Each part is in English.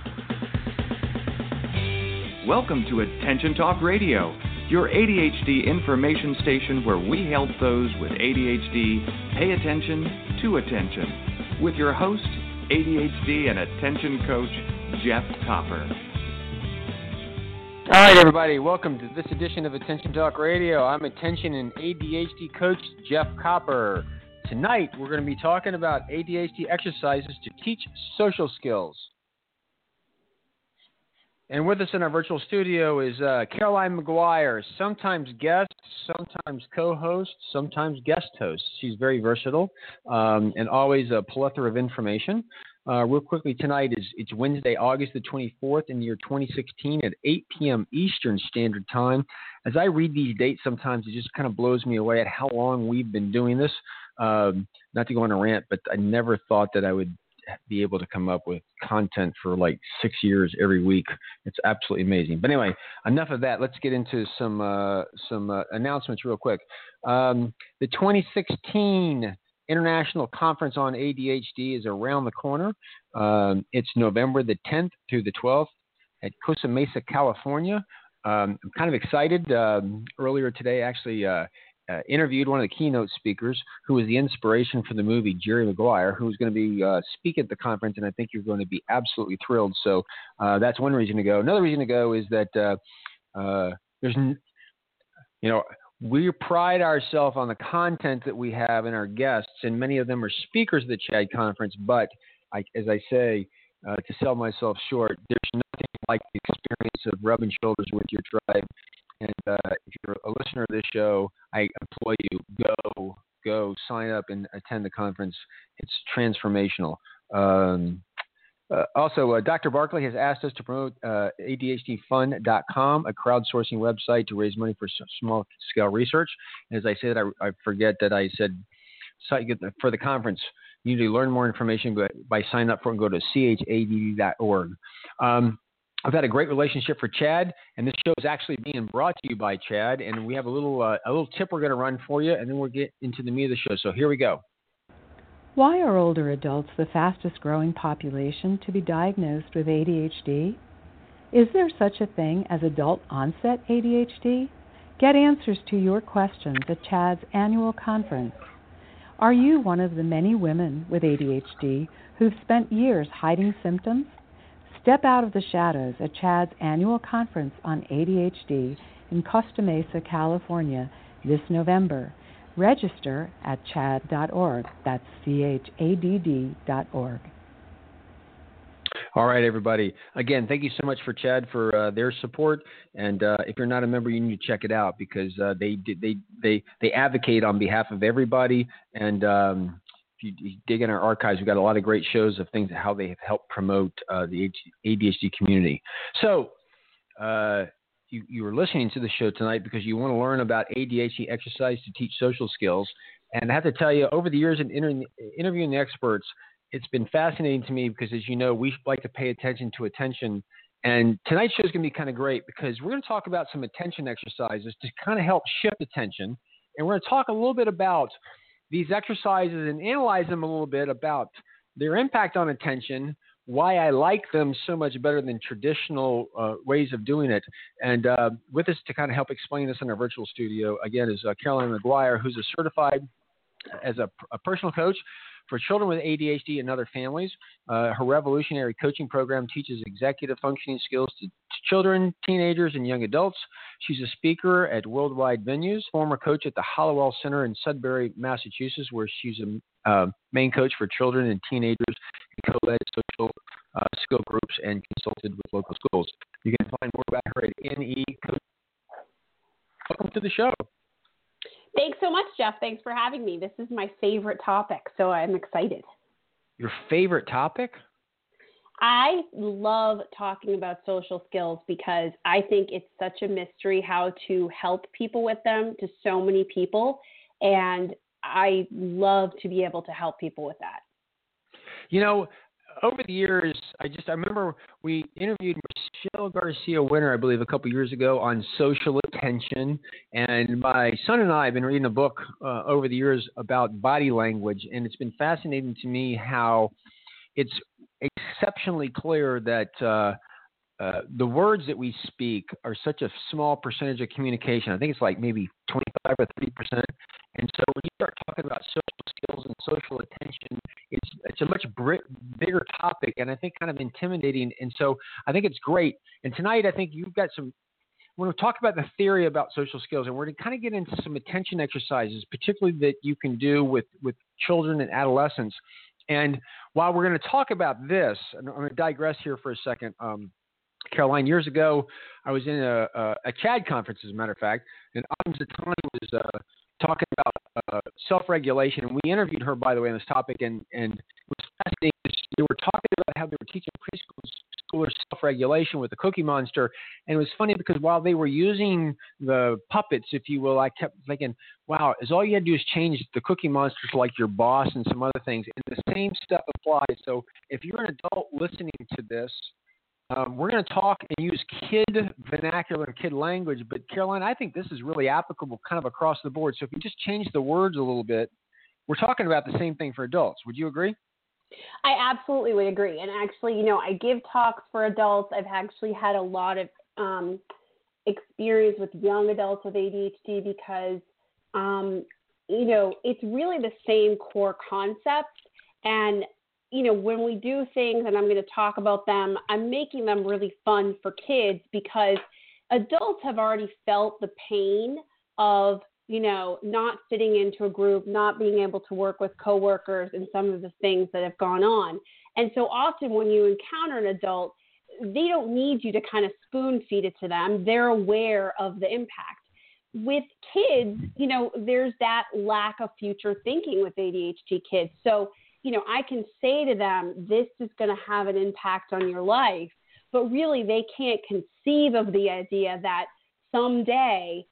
Welcome to Attention Talk Radio, your ADHD information station where we help those with ADHD pay attention to attention. With your host, ADHD and attention coach, Jeff Copper. All right, everybody, welcome to this edition of Attention Talk Radio. I'm attention and ADHD coach, Jeff Copper. Tonight, we're going to be talking about ADHD exercises to teach social skills. And with us in our virtual studio is Caroline McGuire, sometimes guest, sometimes co-host, sometimes guest host. She's very versatile and always a plethora of information. Real quickly, tonight it's Wednesday, August the 24th in the year 2016 at 8 p.m. Eastern Standard Time. As I read these dates, sometimes it just kind of blows me away at how long we've been doing this. Not to go on a rant, but I never thought that I would be able to come up with content for like 6 years every week. It's absolutely amazing. But anyway, enough of that. Let's get into some announcements real quick. The 2016 International Conference on ADHD is around the corner. It's November the 10th through the 12th at Costa Mesa, California. I'm kind of excited. Earlier today, actually, interviewed one of the keynote speakers who was the inspiration for the movie, Jerry Maguire, who's going to be speaking at the conference, and I think you're going to be absolutely thrilled. So that's one reason to go. Another reason to go is that we pride ourselves on the content that we have in our guests, and many of them are speakers of the CHAD conference. But as I say, to sell myself short, there's nothing like the experience of rubbing shoulders with your tribe. And if you're a listener of this show, I implore you, go sign up and attend the conference. It's transformational. Also, Dr. Barkley has asked us to promote ADHDfund.com, a crowdsourcing website to raise money for small-scale research. And as I said, I forget that I said for the conference, you need to learn more information by signing up for it and go to chadd.org. I've had a great relationship for CHAD, and this show is actually being brought to you by CHAD. And we have a little tip we're going to run for you, and then we'll get into the meat of the show. So here we go. Why are older adults the fastest growing population to be diagnosed with ADHD? Is there such a thing as adult onset ADHD? Get answers to your questions at CHAD's annual conference. Are you one of the many women with ADHD who've spent years hiding symptoms? Step out of the shadows at CHAD's annual conference on ADHD in Costa Mesa, California this November. Register at chadd.org. That's chadd.org. All right, everybody. Again, thank you so much for CHAD for their support. And if you're not a member, you need to check it out because they advocate on behalf of everybody. And if you dig in our archives, we've got a lot of great shows of things, how they have helped promote the ADHD community. So you are listening to the show tonight because you want to learn about ADHD exercise to teach social skills. And I have to tell you, over the years in interviewing the experts, it's been fascinating to me because, as you know, we like to pay attention to attention. And tonight's show is going to be kind of great because we're going to talk about some attention exercises to kind of help shift attention. And we're going to talk a little bit about these exercises and analyze them a little bit about their impact on attention, why I like them so much better than traditional ways of doing it. And with us to kind of help explain this in our virtual studio, again, is Caroline McGuire, who's a certified as a personal coach for children with ADHD and other families. Her revolutionary coaching program teaches executive functioning skills to children, teenagers, and young adults. She's a speaker at worldwide venues, former coach at the Hollowell Center in Sudbury, Massachusetts, where she's a main coach for children and teenagers and co-led social skill groups and consulted with local schools. You can find more about her at NE Coach. Welcome to the show. Thanks so much, Jeff. Thanks for having me. This is my favorite topic, so I'm excited. Your favorite topic? I love talking about social skills because I think it's such a mystery how to help people with them to so many people, and I love to be able to help people with that. You know, over the years, I remember we interviewed Michelle Garcia Winter, I believe, a couple years ago on social attention. And my son and I have been reading a book over the years about body language. And it's been fascinating to me how it's exceptionally clear that the words that we speak are such a small percentage of communication. I think it's like maybe 25 or 30%. And so when you start talking about social skills and social attention, it's a much bigger topic, and I think kind of intimidating. And so I think it's great. And tonight I think you've got some. We're going to talk about the theory about social skills, and we're going to kind of get into some attention exercises, particularly that you can do with children and adolescents. And while we're going to talk about this, and I'm going to digress here for a second. Caroline, years ago, I was in a CHAD conference, as a matter of fact, and Autumn Zatani was talking about self-regulation, and we interviewed her, by the way, on this topic, and it was fascinating. They were talking about how they were teaching preschoolers self-regulation with the Cookie Monster, and it was funny because while they were using the puppets, if you will, I kept thinking, wow, is all you had to do is change the Cookie Monster to like your boss and some other things, and the same stuff applies. So if you're an adult listening to this, we're going to talk and use kid vernacular and kid language, but Caroline, I think this is really applicable kind of across the board. So if you just change the words a little bit, we're talking about the same thing for adults. Would you agree? I absolutely would agree. And actually, I give talks for adults. I've actually had a lot of experience with young adults with ADHD because, it's really the same core concept. And when we do things, and I'm going to talk about them, I'm making them really fun for kids because adults have already felt the pain of, not fitting into a group, not being able to work with coworkers and some of the things that have gone on. And so often when you encounter an adult, they don't need you to kind of spoon feed it to them. They're aware of the impact. With kids, there's that lack of future thinking with ADHD kids. So I can say to them, this is going to have an impact on your life, but really they can't conceive of the idea that someday,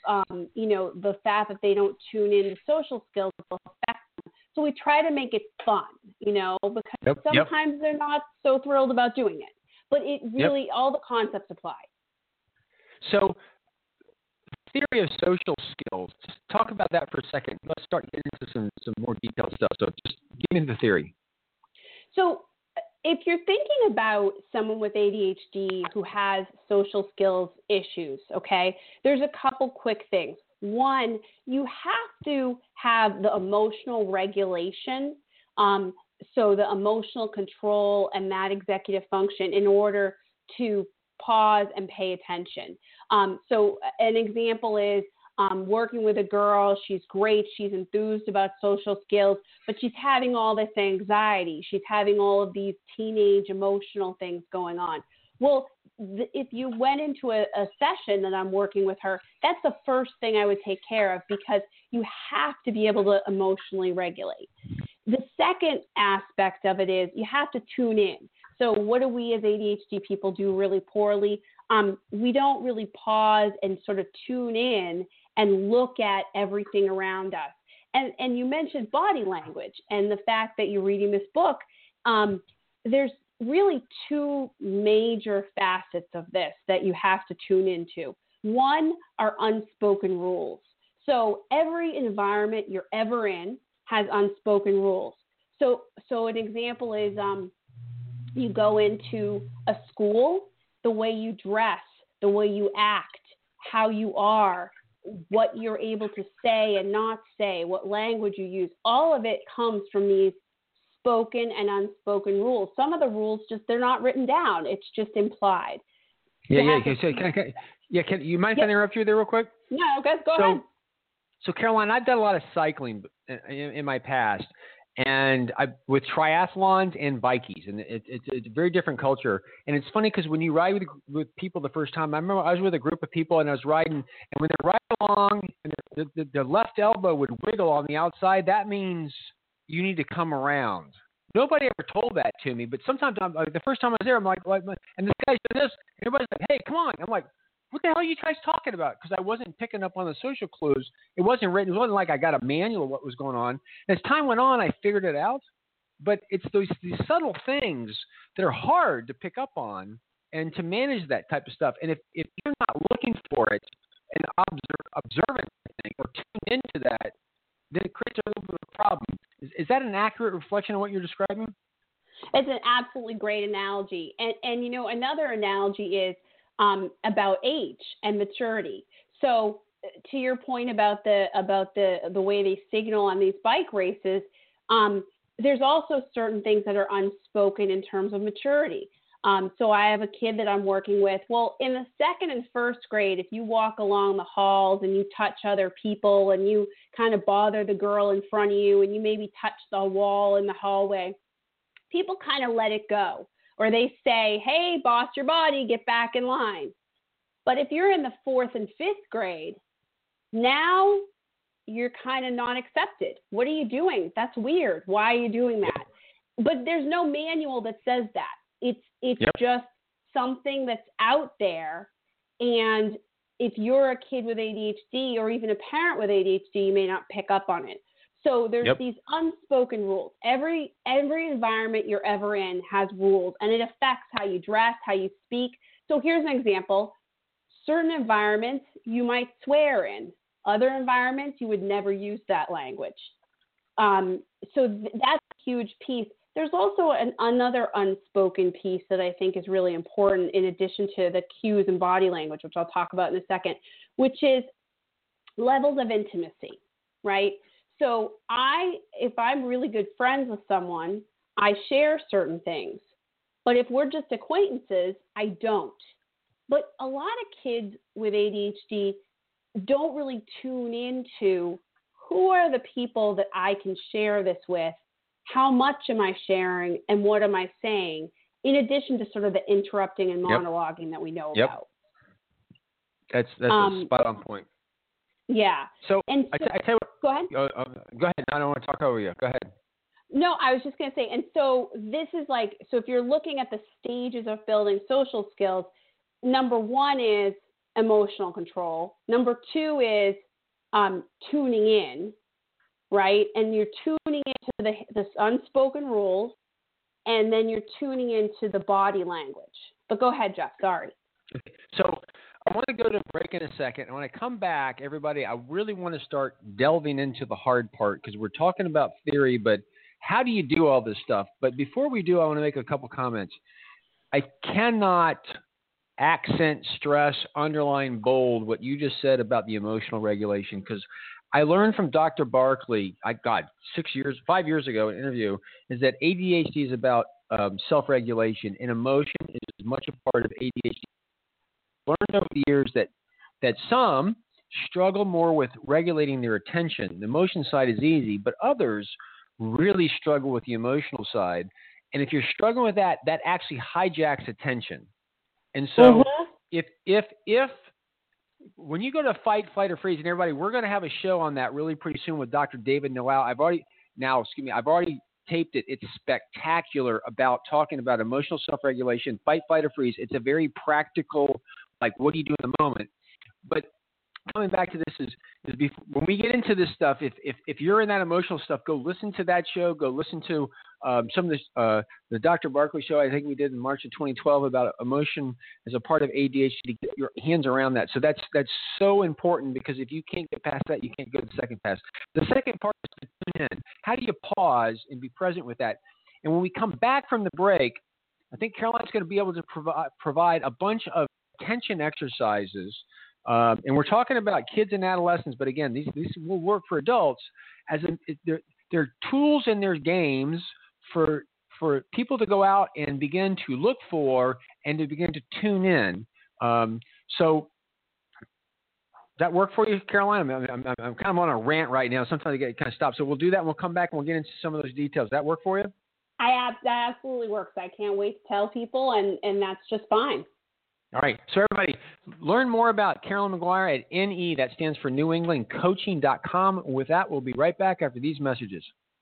the fact that they don't tune into social skills will affect them. So we try to make it fun, because sometimes they're not so thrilled about doing it, but it really, all the concepts apply. So theory of social skills, talk about that for a second. Let's start getting into some more detailed stuff. So just give me the theory. So if you're thinking about someone with ADHD who has social skills issues, okay, there's a couple quick things. One, you have to have the emotional regulation, so the emotional control and that executive function in order to pause and pay attention. So an example is working with a girl. She's great. She's enthused about social skills, but she's having all this anxiety. She's having all of these teenage emotional things going on. Well, if you went into a session that I'm working with her, that's the first thing I would take care of because you have to be able to emotionally regulate. The second aspect of it is you have to tune in. So what do we as ADHD people do really poorly? We don't really pause and sort of tune in and look at everything around us. And you mentioned body language and the fact that you're reading this book. There's really two major facets of this that you have to tune into. One are unspoken rules. So every environment you're ever in has unspoken rules. So an example is you go into a school, the way you dress, the way you act, how you are, what you're able to say and not say, what language you use, all of it comes from these spoken and unspoken rules. Some of the rules they're not written down. It's just implied. Can you mind if I interrupt you there real quick? No, okay, go ahead. So Caroline, I've done a lot of cycling in my past, and with triathlons and bikies, and it's a very different culture. And it's funny because when you ride with people the first time, I remember I was with a group of people and I was riding, and when they're riding along and the left elbow would wiggle on the outside, that means you need to come around. Nobody ever told that to me, but sometimes the first time I was there, I'm like, and this guy's doing this, and everybody's like, hey, come on. I'm like, what the hell are you guys talking about? Because I wasn't picking up on the social clues. It wasn't written. It wasn't like I got a manual of what was going on. And as time went on, I figured it out. But it's these subtle things that are hard to pick up on and to manage that type of stuff. And if you're not looking for it and observant or tune into that, then it creates a little bit of a problem. Is that an accurate reflection of what you're describing? It's an absolutely great analogy. And you know, another analogy is about age and maturity. So to your point about the way they signal on these bike races, there's also certain things that are unspoken in terms of maturity. So I have a kid that I'm working with. Well, in the second and first grade, if you walk along the halls and you touch other people and you kind of bother the girl in front of you and you maybe touch the wall in the hallway, people kind of let it go. Or they say, hey, boss your body, get back in line. But if you're in the fourth and fifth grade, now you're kind of not accepted. What are you doing? That's weird. Why are you doing that? But there's no manual that says that. It's just something that's out there. And if you're a kid with ADHD or even a parent with ADHD, you may not pick up on it. So there's these unspoken rules. Every environment you're ever in has rules, and it affects how you dress, how you speak. So here's an example. Certain environments you might swear in. Other environments you would never use that language. So that's a huge piece. There's also another unspoken piece that I think is really important in addition to the cues and body language, which I'll talk about in a second, which is levels of intimacy, right? So if I'm really good friends with someone, I share certain things. But if we're just acquaintances, I don't. But a lot of kids with ADHD don't really tune into who are the people that I can share this with, how much am I sharing, and what am I saying, in addition to sort of the interrupting and monologuing that we know about. That's a spot on point. Yeah. So, I tell you what. Go ahead. Go ahead. I don't want to talk over you. Go ahead. No, I was just going to say, and so this is like, so if you're looking at the stages of building social skills, number one is emotional control. Number two is tuning in, right? And you're tuning into the unspoken rules, and then you're tuning into the body language. But go ahead, Jeff. Sorry. So I want to go to break in a second. And when I come back, everybody, I really want to start delving into the hard part because we're talking about theory, but how do you do all this stuff? But before we do, I want to make a couple comments. I cannot accent, stress, underline, bold what you just said about the emotional regulation, because I learned from Dr. Barkley, 5 years ago, an interview, is that ADHD is about self-regulation, and emotion is as much a part of ADHD. I learned over the years that some struggle more with regulating their attention. The emotion side is easy, but others really struggle with the emotional side. And if you're struggling with that, that actually hijacks attention. And so if when you go to fight, flight, or freeze, and everybody, we're going to have a show on that really pretty soon with Dr. David Noel. I've already taped it. It's spectacular about talking about emotional self-regulation, fight, flight, or freeze. It's a very practical, like, what do you do in the moment? But coming back to this is when we get into this stuff, if you're in that emotional stuff, go listen to that show. Go listen to some of this, the Dr. Barkley show I think we did in March of 2012 about emotion as a part of ADHD, to get your hands around that. So that's so important, because if you can't get past that, you can't go to the second pass. The second part is to tune in. How do you pause and be present with that? And when we come back from the break, I think Caroline's going to be able to provide a bunch of attention exercises. And we're talking about kids and adolescents, but again, these will work for adults. They're tools and they're games for people to go out and begin to look for and to begin to tune in. So does that work for you, Caroline? I'm kind of on a rant right now. Sometimes I get kind of stopped. So we'll do that, and we'll come back and we'll get into some of those details. Does that work for you? That absolutely works. I can't wait to tell people, and that's just fine. All right. So everybody, learn more about Carolyn McGuire at NE. That stands for New England Coaching.com. With that, we'll be right back after these messages.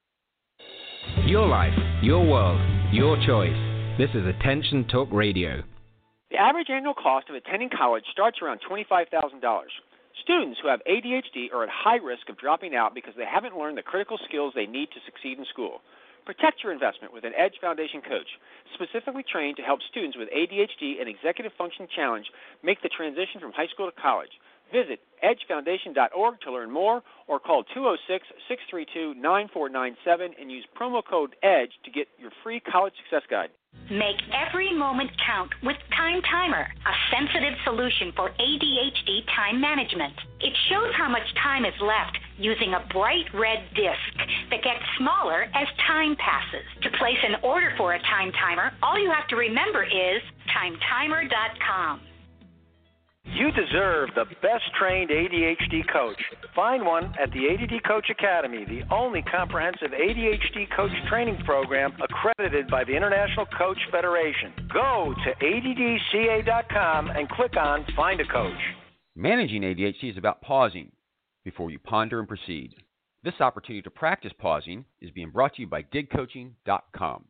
Your life, your world, your choice. This is Attention Talk Radio. The average annual cost of attending college starts around $25,000. Students who have ADHD are at high risk of dropping out because they haven't learned the critical skills they need to succeed in school. Protect your investment with an Edge Foundation coach, specifically trained to help students with ADHD and executive function challenge make the transition from high school to college. Visit edgefoundation.org to learn more or call 206-632-9497 and use promo code EDGE to get your free college success guide. Make every moment count with Time Timer, a sensitive solution for ADHD time management. It shows how much time is left using a bright red disc that gets smaller as time passes. To place an order for a Time Timer, all you have to remember is timetimer.com. You deserve the best-trained ADHD coach. Find one at the ADD Coach Academy, the only comprehensive ADHD coach training program accredited by the International Coach Federation. Go to addca.com and click on Find a Coach. Managing ADHD is about pausing before you ponder and proceed. This opportunity to practice pausing is being brought to you by digcoaching.com.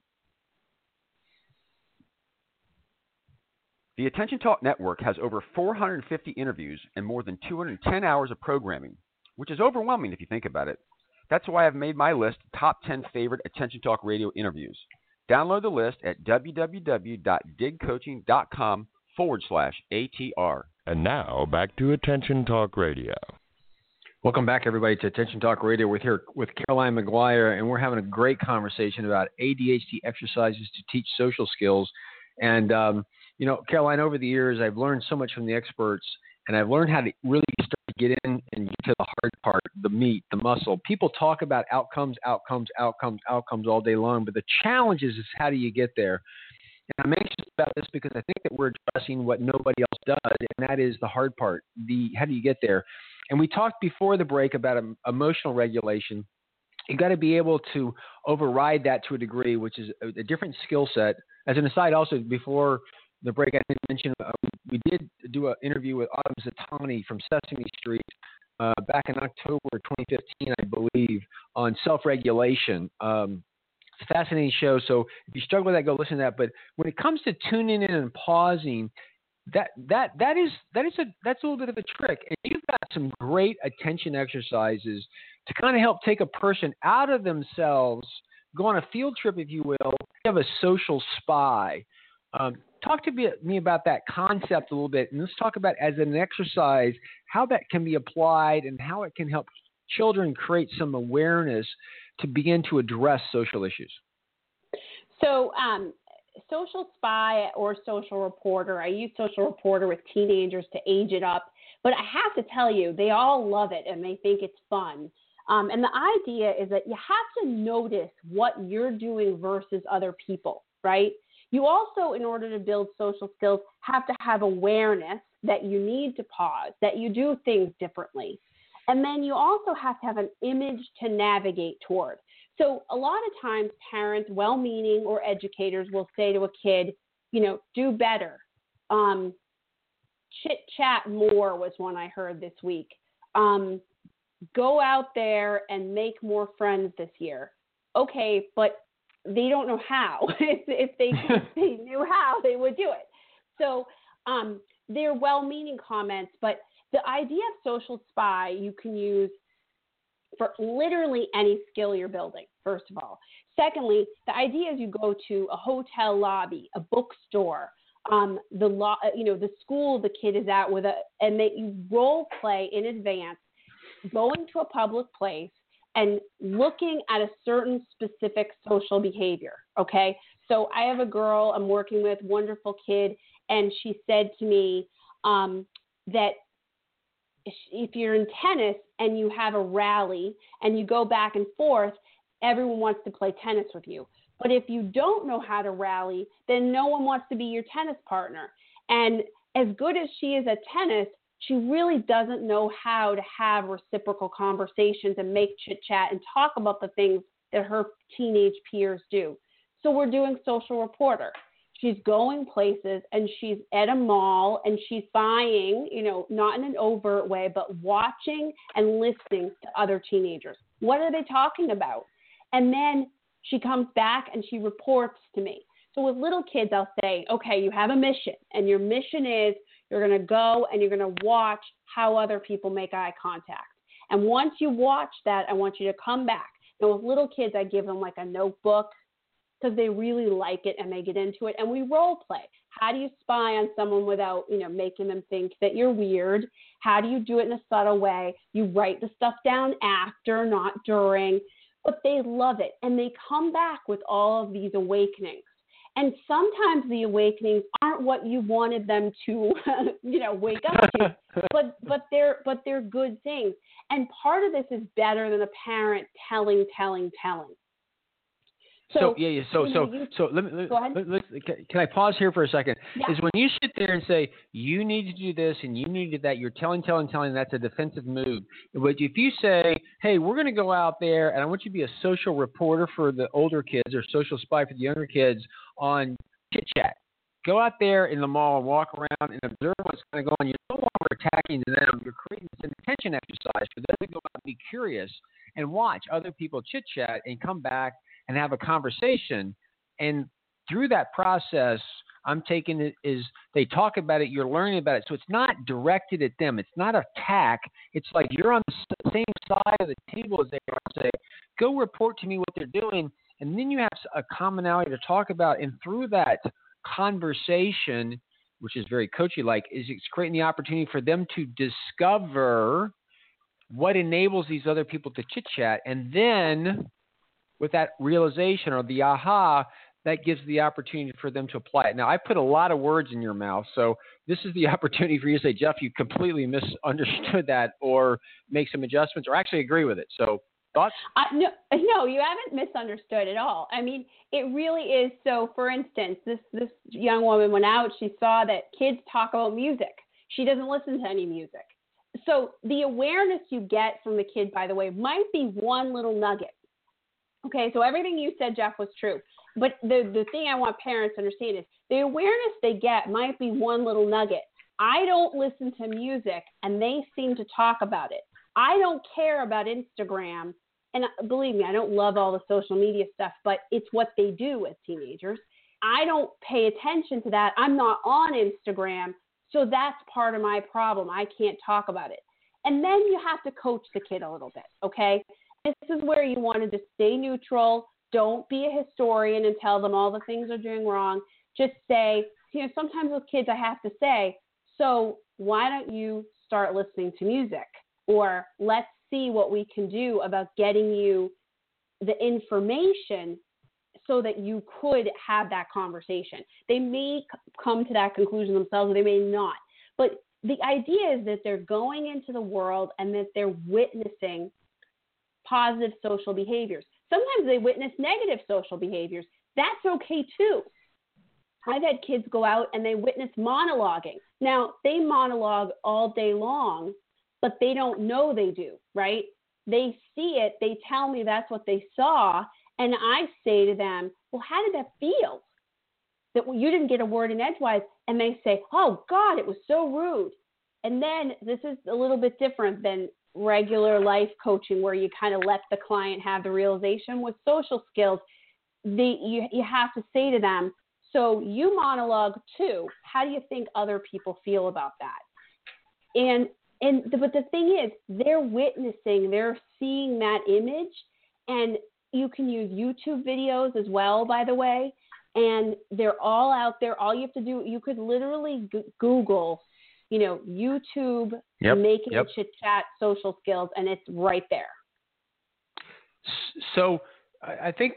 The Attention Talk Network has over 450 interviews and more than 210 hours of programming, which is overwhelming if you think about it. That's why I've made my list top 10 favorite Attention Talk Radio interviews. Download the list at www.digcoaching.com/ATR. And now back to Attention Talk Radio. Welcome back, everybody, to Attention Talk Radio. We're here with Caroline McGuire, and we're having a great conversation about ADHD exercises to teach social skills. And Caroline, over the years, I've learned so much from the experts, and I've learned how to really start to get in and get to the hard part, the meat, the muscle. People talk about outcomes all day long, but the challenge is how do you get there? And I'm anxious about this because I think that we're addressing what nobody else does, and that is the hard part, how do you get there? And we talked before the break about emotional regulation. You got to be able to override that to a degree, which is a different skill set. As an aside, also, before the break, I did mention we did do an interview with Autumn Zatani from Sesame Street back in October 2015, I believe, on self-regulation. It's a fascinating show, so if you struggle with that, go listen to that. But when it comes to tuning in and pausing, that's a little bit of a trick. And you've got some great attention exercises to kind of help take a person out of themselves, go on a field trip, if you will. You have a social spy. Talk to me about that concept a little bit, and let's talk about, as an exercise, how that can be applied and how it can help children create some awareness to begin to address social issues. So, social spy or social reporter, I use social reporter with teenagers to age it up, but I have to tell you, they all love it and they think it's fun. And the idea is that you have to notice what you're doing versus other people, right? You also, in order to build social skills, have to have awareness that you need to pause, that you do things differently. And then you also have to have an image to navigate toward. So a lot of times parents, well-meaning or educators, will say to a kid, do better. Chit-chat more was one I heard this week. Go out there and make more friends this year. Okay, but they don't know how. if they knew how, they would do it. So they're well-meaning comments, but the idea of social spy you can use for literally any skill you're building, first of all. Secondly, the idea is you go to a hotel lobby, a bookstore, the school the kid is at and that you role play in advance, going to a public place and looking at a certain specific social behavior, okay? So I have a girl I'm working with, wonderful kid, and she said to me that if you're in tennis and you have a rally and you go back and forth, everyone wants to play tennis with you. But if you don't know how to rally, then no one wants to be your tennis partner. And as good as she is at tennis, she really doesn't know how to have reciprocal conversations and make chit-chat and talk about the things that her teenage peers do. So we're doing social reporter. She's going places and she's at a mall and she's buying, not in an overt way, but watching and listening to other teenagers. What are they talking about? And then she comes back and she reports to me. So with little kids, I'll say, okay, you have a mission, and your mission is you're going to go and you're going to watch how other people make eye contact. And once you watch that, I want you to come back. Now with little kids, I give them like a notebook because they really like it and they get into it. And we role play. How do you spy on someone without, making them think that you're weird? How do you do it in a subtle way? You write the stuff down after, not during. But they love it. And they come back with all of these awakenings. And sometimes the awakenings aren't what you wanted them to, wake up to, but they're good things. And part of this is better than a parent telling. So let me, go ahead. Can I pause here for a second? Yeah. Is when you sit there and say, you need to do this and you need to do that, you're telling, that's a defensive move. But if you say, hey, we're going to go out there and I want you to be a social reporter for the older kids or social spy for the younger kids on Chit Chat. Go out there in the mall and walk around and observe what's going to go on. You're no longer attacking them. You're creating an attention exercise for them to go out and be curious and watch other people chit chat and come back and have a conversation. And through that process, I'm taking it is they talk about it, you're learning about it. So it's not directed at them. It's not attack. It's like you're on the same side of the table as they are. Say, go report to me what they're doing. And then you have a commonality to talk about. And through that conversation, which is very coachy-like, is it's creating the opportunity for them to discover what enables these other people to chit-chat. And then with that realization or the aha, that gives the opportunity for them to apply it. Now, I put a lot of words in your mouth, so this is the opportunity for you to say, Jeff, you completely misunderstood that, or make some adjustments, or actually agree with it. So thoughts? No, you haven't misunderstood at all. I mean, it really is. So, for instance, this young woman went out. She saw that kids talk about music. She doesn't listen to any music. So the awareness you get from the kid, by the way, might be one little nugget. Okay, so everything you said, Jeff, was true. But the thing I want parents to understand is the awareness they get might be one little nugget. I don't listen to music, and they seem to talk about it. I don't care about Instagram. And believe me, I don't love all the social media stuff, but it's what they do as teenagers. I don't pay attention to that. I'm not on Instagram, so that's part of my problem. I can't talk about it. And then you have to coach the kid a little bit, okay? This is where you want to just stay neutral. Don't be a historian and tell them all the things they're doing wrong. Just say, sometimes with kids I have to say, so why don't you start listening to music? Or let's see what we can do about getting you the information so that you could have that conversation. They may come to that conclusion themselves, or they may not. But the idea is that they're going into the world and that they're witnessing positive social behaviors. Sometimes they witness negative social behaviors. That's okay too. I've had kids go out and they witness monologuing. Now, they monologue all day long, but they don't know they do, right? They see it. They tell me that's what they saw. And I say to them, well, how did that feel? That you didn't get a word in edgewise. And they say, oh, God, it was so rude. And then this is a little bit different than regular life coaching where you kind of let the client have the realization. With social skills, you have to say to them, so you monologue too. How do you think other people feel about that? But the thing is, they're witnessing, they're seeing that image, and you can use YouTube videos as well, by the way, and they're all out there. All you have to do, you could literally Google, YouTube, making a chit chat social skills, and it's right there. So I think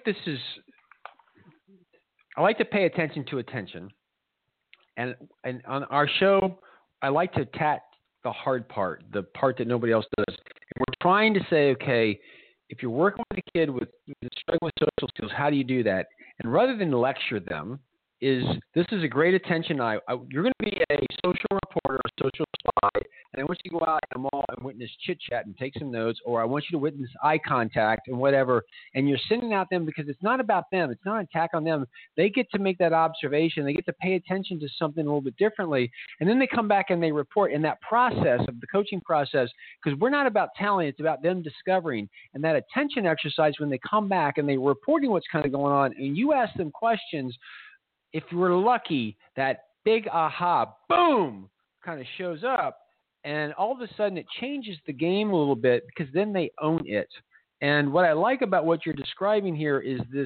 I like to pay attention to attention, and on our show, I like to attack the hard part, the part that nobody else does. And we're trying to say, okay, if you're working with a kid with struggling with social skills, how do you do that? And rather than lecture them, this is a great attention. You're going to be a social reporter, a social spy, and I want you to go out in the mall and witness chit chat and take some notes, or I want you to witness eye contact and whatever. And you're sending out them because it's not about them. It's not an attack on them. They get to make that observation. They get to pay attention to something a little bit differently, and then they come back and they report. In that process of the coaching process, because we're not about telling, it's about them discovering. And that attention exercise, when they come back and they're reporting what's kind of going on, and you ask them questions. If we're lucky, that big aha, boom, kind of shows up, and all of a sudden it changes the game a little bit because then they own it. And what I like about what you're describing here is this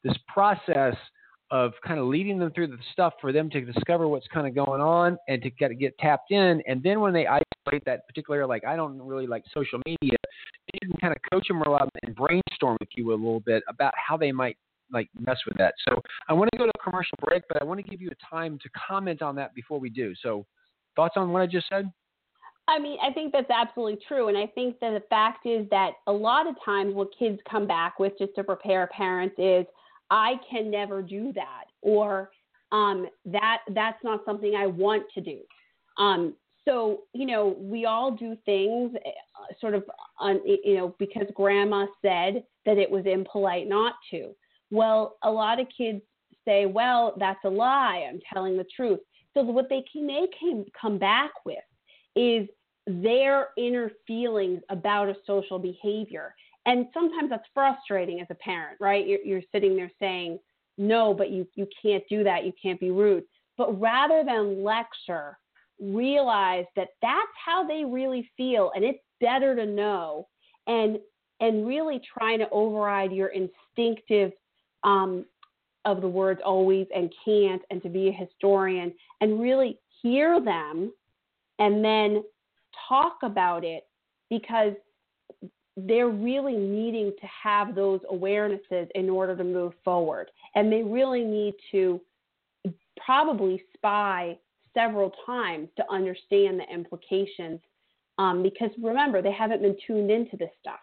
this process of kind of leading them through the stuff for them to discover what's kind of going on and to get tapped in. And then when they isolate that particular area, like I don't really like social media, you can kind of coach them a lot and brainstorm, if you will, a little bit about how they might like mess with that. So I want to go to a commercial break, but I want to give you a time to comment on that before we do. So thoughts on what I just said? I mean, I think that's absolutely true. And I think that the fact is that a lot of times what kids come back with just to prepare parents is, I can never do that, or that's not something I want to do. So, we all do things sort of, because grandma said that it was impolite not to. Well, a lot of kids say, well, that's a lie. I'm telling the truth. So what they may come back with is their inner feelings about a social behavior. And sometimes that's frustrating as a parent, right? You're sitting there saying, no, but you can't do that. You can't be rude. But rather than lecture, realize that that's how they really feel, and it's better to know, and really trying to override your instinctive of the words always and can't, and to be a historian and really hear them and then talk about it, because they're really needing to have those awarenesses in order to move forward. And they really need to probably spy several times to understand the implications, because remember, they haven't been tuned into this stuff.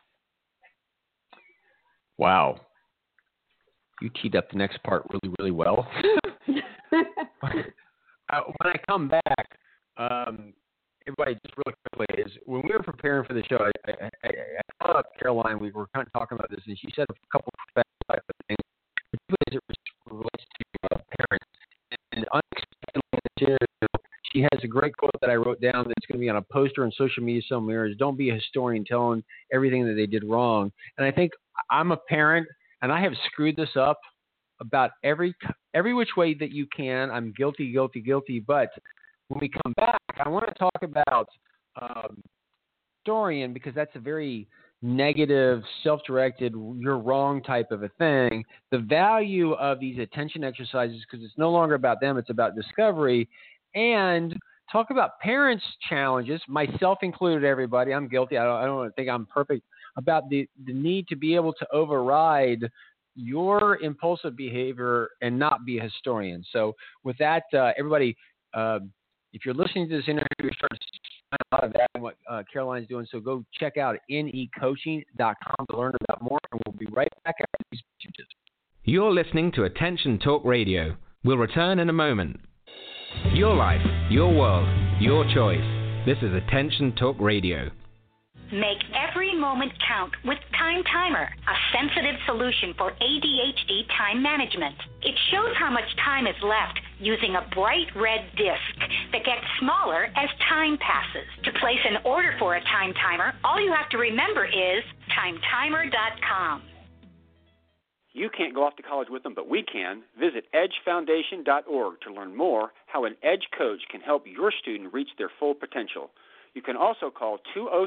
Wow. You teed up the next part really, really well. When I come back, everybody, just really quickly, is when we were preparing for the show, I called up Caroline. We were kind of talking about this, and she said a couple of type of things, particularly as it relates to parents. And unexpectedly in this interview, she has a great quote that I wrote down that's going to be on a poster on social media somewhere: is don't be a historian telling everything that they did wrong. And I think I'm a parent, and I have screwed this up about every which way that you can. I'm guilty. But when we come back, I want to talk about historian, because that's a very negative, self-directed, you're wrong type of a thing. The value of these attention exercises, because it's no longer about them, it's about discovery. And talk about parents' challenges, myself included, everybody. I'm guilty. I don't think I'm perfect, about the need to be able to override your impulsive behavior and not be a historian. So with that, everybody, if you're listening to this interview, you're starting to find a lot of that and what Caroline's doing. So go check out necoaching.com to learn about more, and we'll be right back after these messages. You're listening to Attention Talk Radio. We'll return in a moment. Your life, your world, your choice. This is Attention Talk Radio. Make every moment count with Time Timer, a sensitive solution for ADHD time management. It shows how much time is left using a bright red disc that gets smaller as time passes. To place an order for a Time Timer, all you have to remember is timetimer.com. You can't go off to college with them, but we can. Visit edgefoundation.org to learn more how an EDGE coach can help your student reach their full potential. You can also call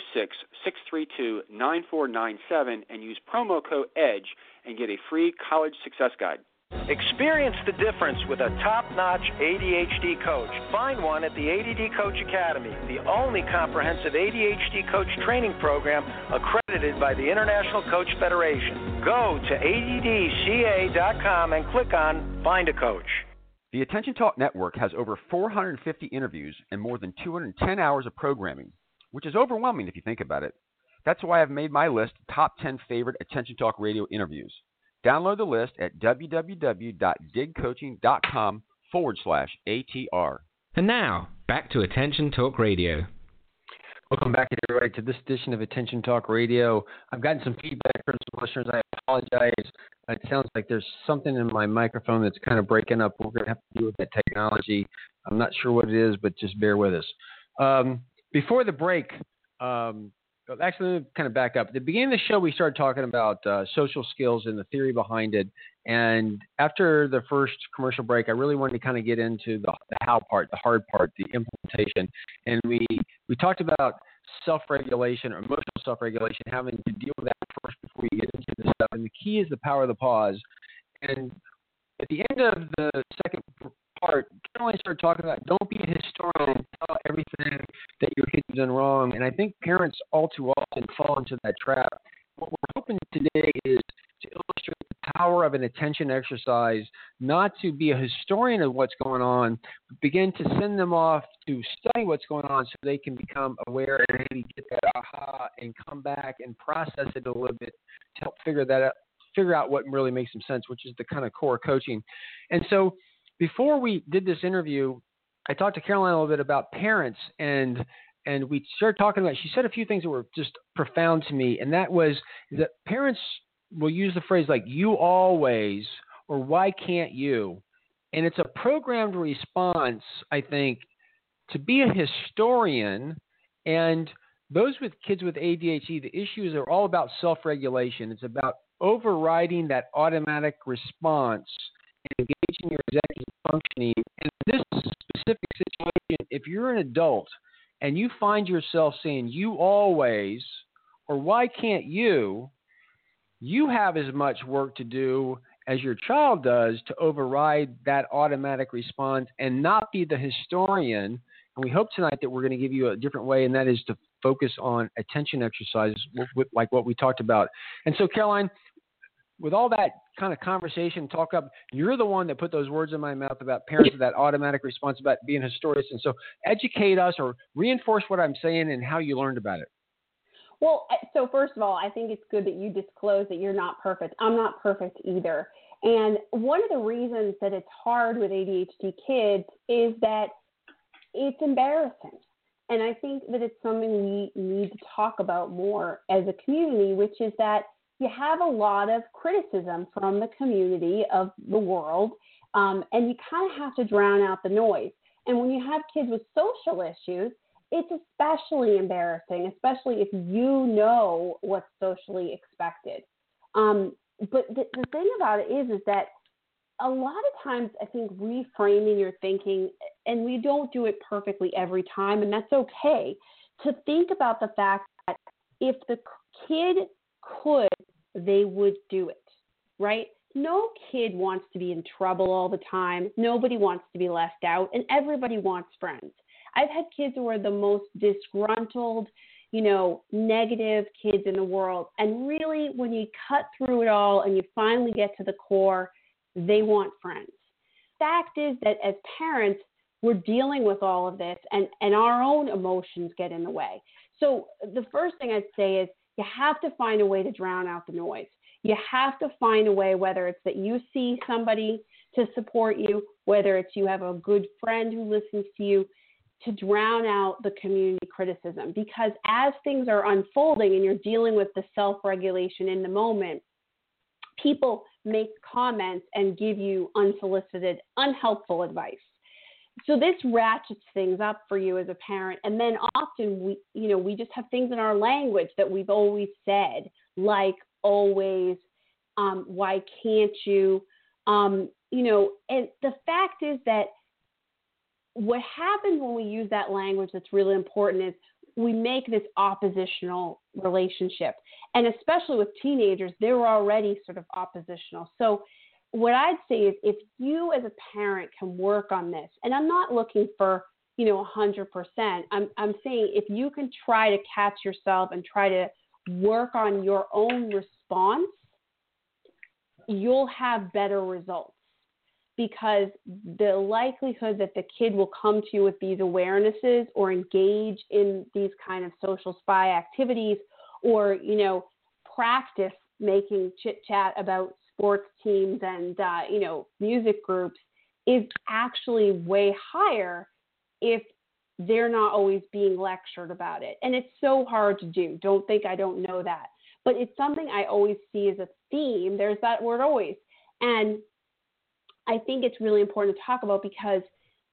206-632-9497 and use promo code EDGE and get a free college success guide. Experience the difference with a top-notch ADHD coach. Find one at the ADD Coach Academy, the only comprehensive ADHD coach training program accredited by the International Coach Federation. Go to addca.com and click on Find a Coach. The Attention Talk Network has over 450 interviews and more than 210 hours of programming, which is overwhelming if you think about it. That's why I've made my list top 10 favorite Attention Talk Radio interviews. Download the list at www.digcoaching.com/ATR. And now, back to Attention Talk Radio. Welcome back, everybody, to this edition of Attention Talk Radio. I've gotten some feedback from some listeners. I apologize. It sounds like there's something in my microphone that's kind of breaking up. We're going to have to deal with that technology. I'm not sure what it is, but just bear with us. Before the break, actually, let me kind of back up. At the beginning of the show, we started talking about social skills and the theory behind it. And after the first commercial break, I really wanted to kind of get into the how part, the hard part, the implementation. And we talked about self-regulation or emotional self-regulation, having to deal with that first before we get into this stuff. And the key is the power of the pause. And at the end of the second part, Caroline started talking about don't be a historian and tell everything that your kids have done wrong. And I think parents all too often fall into that trap. What we're hoping today is to illustrate the power of an attention exercise, not to be a historian of what's going on, but begin to send them off to study what's going on so they can become aware and maybe get that aha and come back and process it a little bit to help figure out what really makes some sense, which is the kind of core coaching. And so before we did this interview, I talked to Caroline a little bit about parents, and we started talking about, she said a few things that were just profound to me, and that was that parents will use the phrase like, you always, or why can't you? And it's a programmed response, I think, to be a historian. And those with kids with ADHD, the issues are all about self-regulation. It's about overriding that automatic response and engaging your executive functioning. And in this specific situation, if you're an adult and you find yourself saying you always, or why can't you, you have as much work to do as your child does to override that automatic response and not be the historian. And we hope tonight that we're going to give you a different way, and that is to focus on attention exercises like what we talked about. And so, Caroline, with all that kind of conversation, talk up, you're the one that put those words in my mouth about parents with that automatic response about being historians. And so educate us or reinforce what I'm saying and how you learned about it. Well, so first of all, I think it's good that you disclose that you're not perfect. I'm not perfect either. And one of the reasons that it's hard with ADHD kids is that it's embarrassing. And I think that it's something we need to talk about more as a community, which is that you have a lot of criticism from the community of the world, and you kind of have to drown out the noise. And when you have kids with social issues, it's especially embarrassing, especially if you know what's socially expected. But the thing about it is that a lot of times I think reframing your thinking, and we don't do it perfectly every time, and that's okay, to think about the fact that if the kid could, they would do it, right? No kid wants to be in trouble all the time. Nobody wants to be left out, and everybody wants friends. I've had kids who are the most disgruntled, negative kids in the world. And really, when you cut through it all and you finally get to the core, they want friends. Fact is that as parents, we're dealing with all of this, and our own emotions get in the way. So the first thing I'd say is you have to find a way to drown out the noise. You have to find a way, whether it's that you see somebody to support you, whether it's you have a good friend who listens to you, to drown out the community criticism. Because as things are unfolding and you're dealing with the self-regulation in the moment, people make comments and give you unsolicited, unhelpful advice. So this ratchets things up for you as a parent. And then often we just have things in our language that we've always said, like always, why can't you, and the fact is that what happens when we use that language that's really important is we make this oppositional relationship. And especially with teenagers, they're already sort of oppositional. So what I'd say is if you as a parent can work on this, and I'm not looking for, 100%, I'm saying if you can try to catch yourself and try to work on your own response, you'll have better results. Because the likelihood that the kid will come to you with these awarenesses or engage in these kind of social spy activities or, practice making chit-chat about sports teams and, music groups is actually way higher if they're not always being lectured about it. And it's so hard to do. Don't think I don't know that. But it's something I always see as a theme. There's that word always. And I think it's really important to talk about because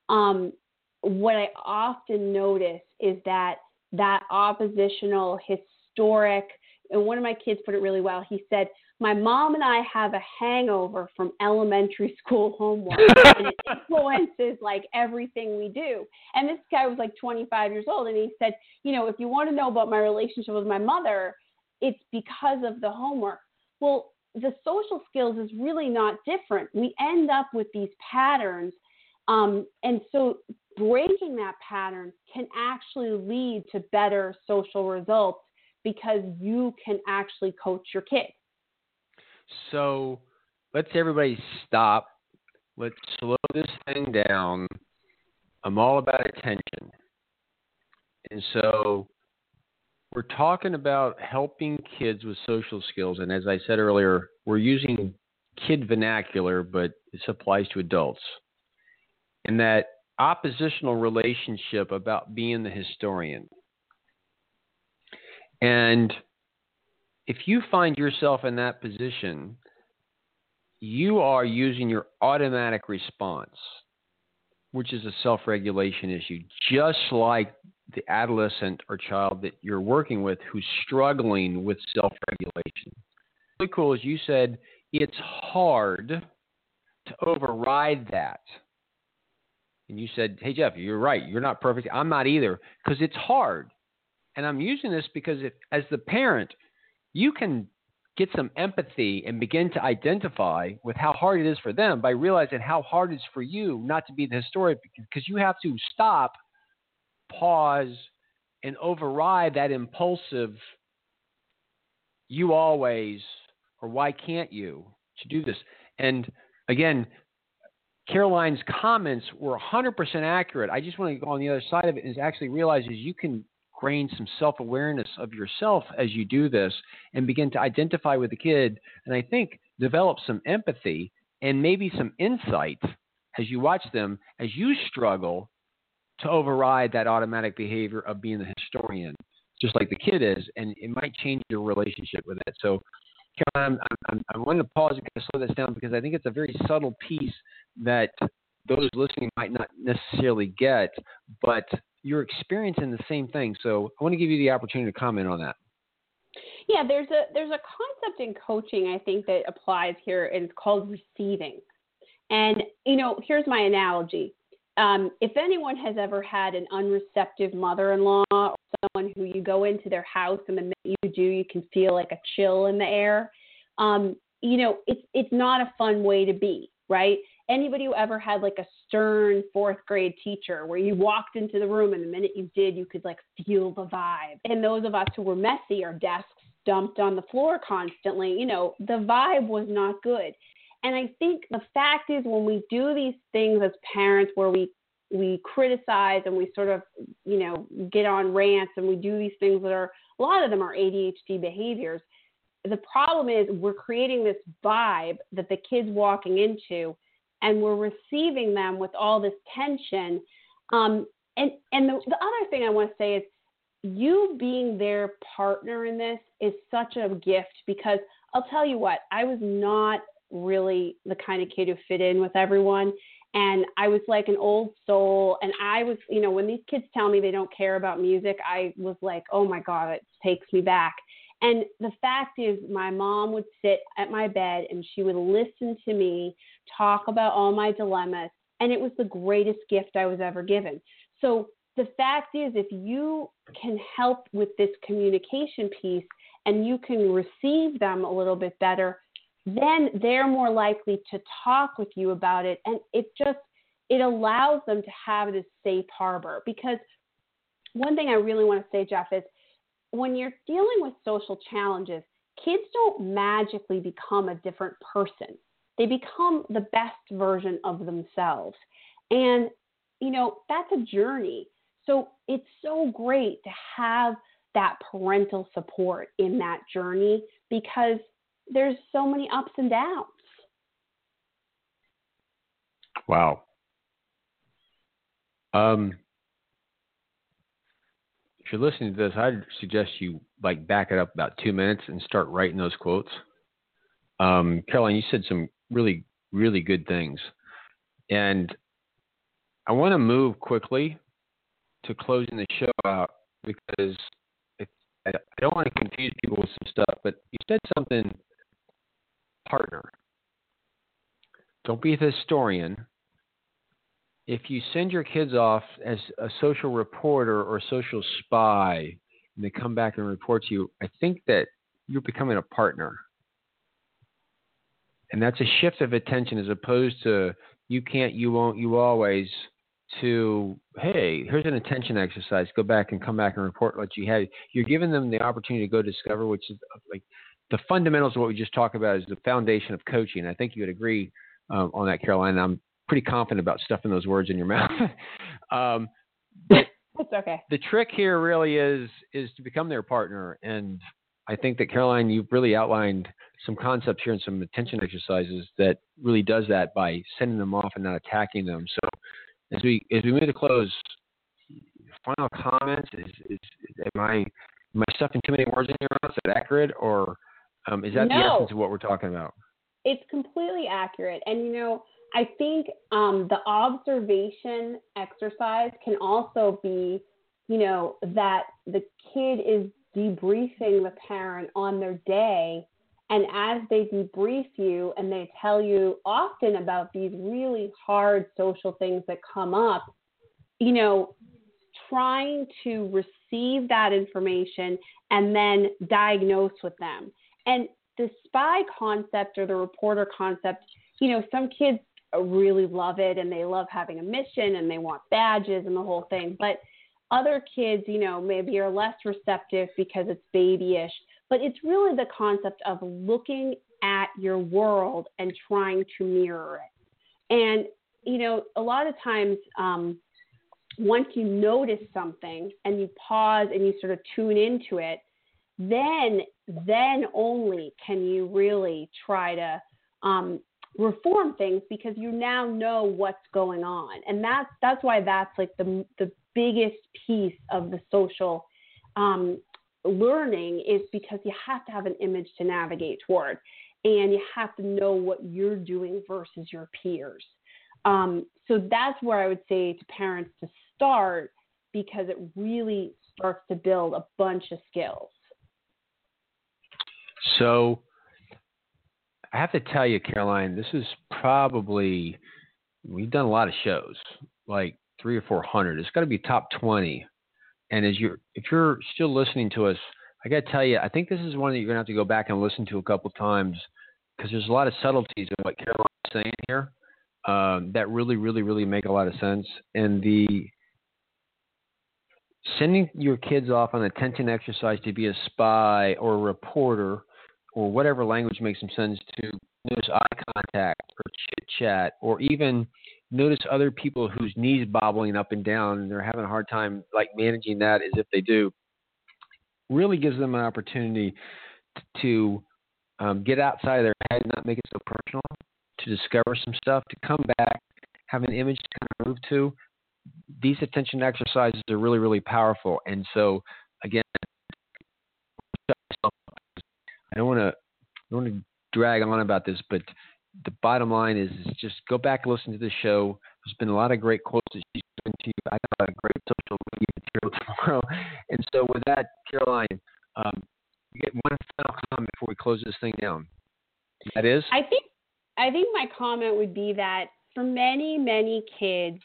what I often notice is that oppositional, historic, and one of my kids put it really well. He said, my mom and I have a hangover from elementary school homework, and it influences like everything we do. And this guy was like 25 years old, and he said, if you want to know about my relationship with my mother, it's because of the homework. Well, the social skills is really not different. We end up with these patterns. And so breaking that pattern can actually lead to better social results because you can actually coach your kid. So let's everybody stop. Let's slow this thing down. I'm all about attention. And so we're talking about helping kids with social skills. And as I said earlier, we're using kid vernacular, but this applies to adults. And that oppositional relationship about being the historian. And if you find yourself in that position, you are using your automatic response, which is a self-regulation issue, just like the adolescent or child that you're working with who's struggling with self-regulation. Really cool is you said it's hard to override that. And you said, hey, Jeff, you're right. You're not perfect. I'm not either, because it's hard. And I'm using this because as the parent, you can get some empathy and begin to identify with how hard it is for them by realizing how hard it is for you not to be the historian, because you have to stop, pause, and override that impulsive you always, or why can't you, to do this. And again, Caroline's comments were 100% accurate. I just want to go on the other side of it and actually realize is you can gain some self-awareness of yourself as you do this and begin to identify with the kid. And I think develop some empathy and maybe some insight as you watch them, as you struggle to override that automatic behavior of being the historian, just like the kid is. And it might change your relationship with it. So Caroline, I wanted to pause and kind of slow this down because I think it's a very subtle piece that those listening might not necessarily get, but you're experiencing the same thing. So I want to give you the opportunity to comment on that. Yeah, there's a concept in coaching I think that applies here, and it's called receiving. And, here's my analogy. If anyone has ever had an unreceptive mother-in-law or someone who you go into their house and the minute you do, you can feel like a chill in the air, it's not a fun way to be, right? Anybody who ever had like a stern fourth grade teacher where you walked into the room and the minute you did, you could like feel the vibe. And those of us who were messy, our desks dumped on the floor constantly, the vibe was not good. And I think the fact is when we do these things as parents where we criticize and we sort of, get on rants and we do these things that are, a lot of them are ADHD behaviors. The problem is we're creating this vibe that the kid's walking into and we're receiving them with all this tension. And the other thing I want to say is you being their partner in this is such a gift because I'll tell you what, I was not really the kind of kid who fit in with everyone. And I was like an old soul. And I was, when these kids tell me they don't care about music, I was like, oh my God, it takes me back. And the fact is my mom would sit at my bed and she would listen to me talk about all my dilemmas. And it was the greatest gift I was ever given. So the fact is, if you can help with this communication piece and you can receive them a little bit better, then they're more likely to talk with you about it. And it allows them to have this safe harbor. Because one thing I really want to say, Jeff, is when you're dealing with social challenges, kids don't magically become a different person. They become the best version of themselves. And, that's a journey. So it's so great to have that parental support in that journey because there's so many ups and downs. Wow. If you're listening to this, I'd suggest you back it up about 2 minutes and start writing those quotes. Caroline, you said some really, really good things. And I want to move quickly to closing the show out because I don't want to confuse people with some stuff, but you said something, partner. Don't be the historian. If you send your kids off as a social reporter or social spy and they come back and report to you, I think that you're becoming a partner. And that's a shift of attention as opposed to you can't, you won't, you always, to, hey, here's an attention exercise. Go back and come back and report what you had. You're giving them the opportunity to go discover, which is like the fundamentals of what we just talked about is the foundation of coaching. I think you would agree on that, Caroline. I'm pretty confident about stuffing those words in your mouth. It's okay. The trick here really is to become their partner. And I think that, Caroline, you've really outlined some concepts here and some attention exercises that really does that by sending them off and not attacking them. So as we move to close, final comments, am I stuffing too many words in your mouth? Is that accurate, or is that the essence of what we're talking about? It's completely accurate. And, I think the observation exercise can also be, that the kid is debriefing the parent on their day. And as they debrief you and they tell you often about these really hard social things that come up, trying to receive that information and then diagnose with them. And the spy concept or the reporter concept, some kids really love it and they love having a mission and they want badges and the whole thing. But other kids, maybe are less receptive because it's babyish. But it's really the concept of looking at your world and trying to mirror it. And, a lot of times once you notice something and you pause and you sort of tune into it, then only can you really try to reform things, because you now know what's going on. And that's why that's like the biggest piece of the social learning, is because you have to have an image to navigate toward, and you have to know what you're doing versus your peers. So that's where I would say to parents to start, because it really starts to build a bunch of skills. So I have to tell you, Caroline, this is probably, we've done a lot of shows, like 300 or 400. It's got to be top 20. And if you're still listening to us, I got to tell you, I think this is one that you're going to have to go back and listen to a couple times, because there's a lot of subtleties in what Caroline is saying here that really, really, really make a lot of sense. And the sending your kids off on an attention exercise to be a spy or a reporter or whatever language makes them sense, to notice eye contact or chit-chat, or even notice other people whose knees bobbling up and down and they're having a hard time like managing that as if they do, really gives them an opportunity to get outside of their head and not make it so personal, to discover some stuff, to come back, have an image to kind of move to. These attention exercises are really, really powerful. And so, again, I don't want to drag on about this, but the bottom line is just go back and listen to the show. There's been a lot of great quotes that she's given to you. I got a great social media material tomorrow. And so with that, Caroline, you get one final comment before we close this thing down. That is? I think my comment would be that for many, many kids,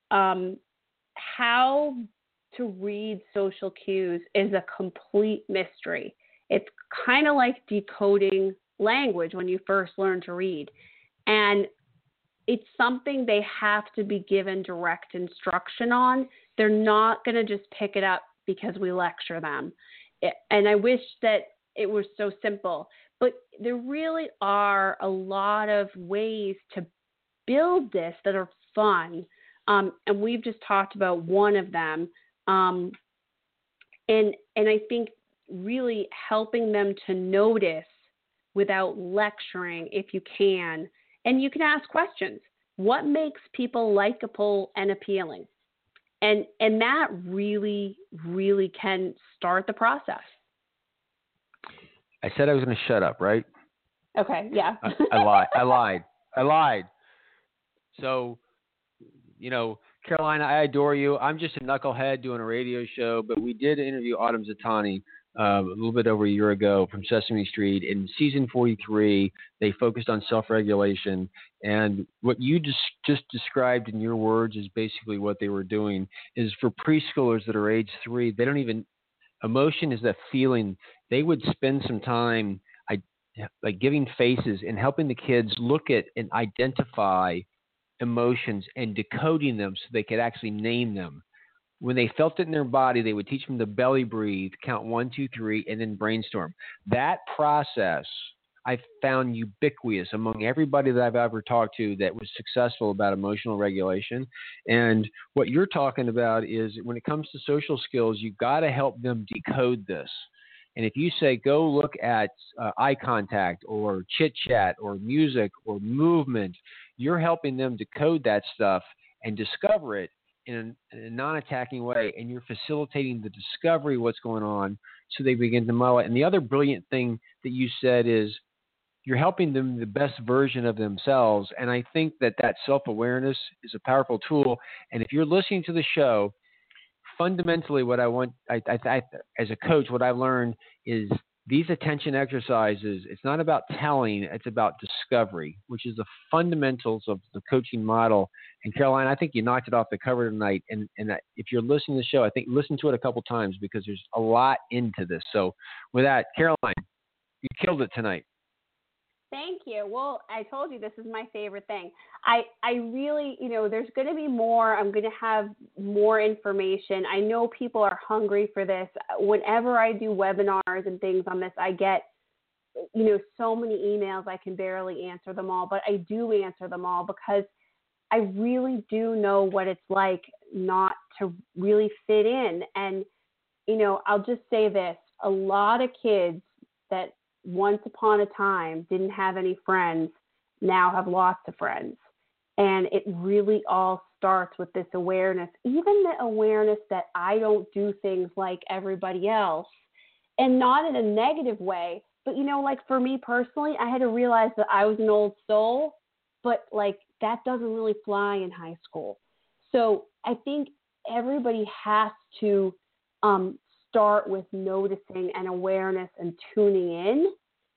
how to read social cues is a complete mystery. It's kind of like decoding language when you first learn to read. And it's something they have to be given direct instruction on. They're not going to just pick it up because we lecture them. And I wish that it was so simple. But there really are a lot of ways to build this that are fun. And we've just talked about one of them. And I think really helping them to notice without lecturing, if you can. And you can ask questions. What makes people likable and appealing? And that really, really can start the process. I said I was going to shut up, right? Okay, yeah. I lied. So, Caroline, I adore you. I'm just a knucklehead doing a radio show, but we did interview Autumn Zatani a little bit over a year ago from Sesame Street. In season 43, they focused on self-regulation. And what you just described in your words is basically what they were doing. Is for preschoolers that are age 3, they don't even – emotion is that feeling. They would spend some time like giving faces and helping the kids look at and identify emotions and decoding them so they could actually name them. When they felt it in their body, they would teach them to belly breathe, count 1, 2, 3, and then brainstorm. That process I found ubiquitous among everybody that I've ever talked to that was successful about emotional regulation. And what you're talking about is when it comes to social skills, you've got to help them decode this. And if you say, go look at eye contact or chit chat or music or movement, you're helping them decode that stuff and discover it in a non-attacking way. And you're facilitating the discovery of what's going on so they begin to model it. And the other brilliant thing that you said is you're helping them the best version of themselves. And I think that self-awareness is a powerful tool. And if you're listening to the show, fundamentally what I want, I as a coach, what I've learned is these attention exercises, it's not about telling, it's about discovery, which is the fundamentals of the coaching model. And Caroline, I think you knocked it off the cover tonight. And if you're listening to the show, I think listen to it a couple times because there's a lot into this. So with that, Caroline, you killed it tonight. Thank you. Well, I told you this is my favorite thing. I really, there's going to be more. I'm going to have more information. I know people are hungry for this. Whenever I do webinars and things on this, I get, so many emails. I can barely answer them all, but I do answer them all because I really do know what it's like not to really fit in. And, I'll just say this, a lot of kids that once upon a time didn't have any friends now have lots of friends. And it really all starts with this awareness, even the awareness that I don't do things like everybody else, and not in a negative way. But, like for me personally, I had to realize that I was an old soul, but like that doesn't really fly in high school. So I think everybody has to start with noticing and awareness and tuning in.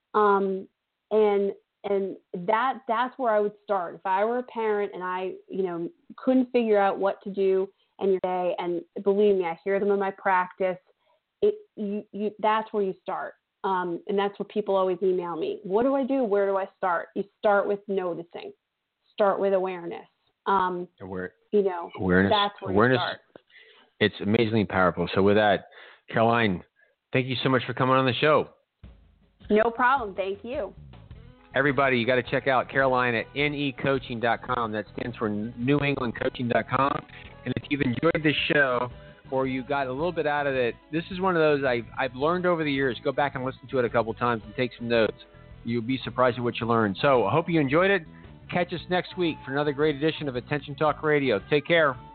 And that's where I would start. If I were a parent and I, couldn't figure out what to do and believe me, I hear them in my practice, that's where you start. And that's what people always email me. What do I do? Where do I start? You start with noticing, start with awareness. Awareness. That's where you start. It's amazingly powerful. So with that, Caroline, thank you so much for coming on the show. No problem. Thank you. Everybody, you got to check out Caroline at necoaching.com. That stands for newenglandcoaching.com. And if you've enjoyed this show or you got a little bit out of it, this is one of those I've learned over the years. Go back and listen to it a couple times and take some notes. You'll be surprised at what you learned. So I hope you enjoyed it. Catch us next week for another great edition of Attention Talk Radio. Take care.